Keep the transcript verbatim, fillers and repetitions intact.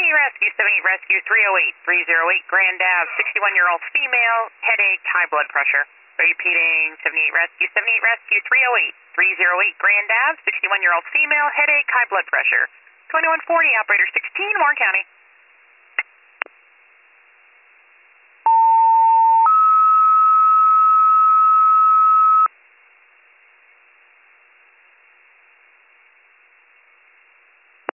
Rescue, seventy-eight Rescue, three oh eight, three oh eight Grand Ave, sixty-one-year-old female, headache, high blood pressure. Repeating, seventy-eight Rescue, seventy-eight Rescue, three oh eight, three oh eight Grand Ave, sixty-one-year-old female, headache, high blood pressure. twenty-one forty, operator sixteen, Warren County.